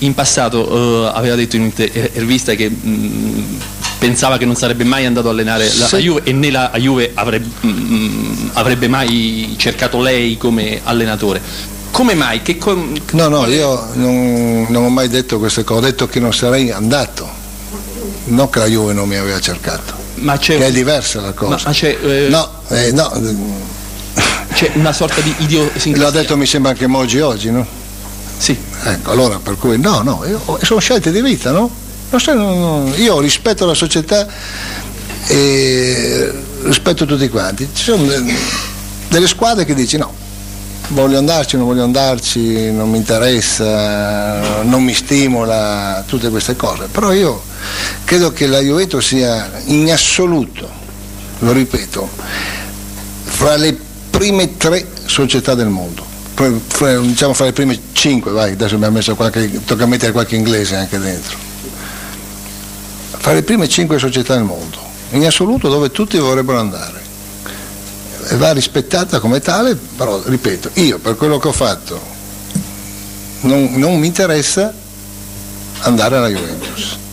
in passato aveva detto in un'intervista che pensava che non sarebbe mai andato a allenare la Juve, e né la Juve avrebbe mai cercato lei come allenatore. Come mai? No, io non ho mai detto queste cose, ho detto che non sarei andato, non che la Juve non mi aveva cercato, che è diversa la cosa. Ma c'è, c'è una sorta di idiosincrasia. L'ha detto mi sembra anche Moggi oggi, no? Sì. Ecco, allora per cui sono scelte di vita, no? Io rispetto la società e rispetto tutti quanti. Ci sono delle squadre che dici no, voglio andarci, non voglio andarci, non mi interessa, non mi stimola, tutte queste cose. Però io credo che la Juventus sia in assoluto, lo ripeto, fra le prime 3 società del mondo, diciamo fra le prime 5, vai, adesso abbiamo messo tocca mettere qualche inglese anche dentro, fra le prime 5 società del mondo, in assoluto, dove tutti vorrebbero andare. E va rispettata come tale, però ripeto, io per quello che ho fatto non mi interessa andare alla Juventus.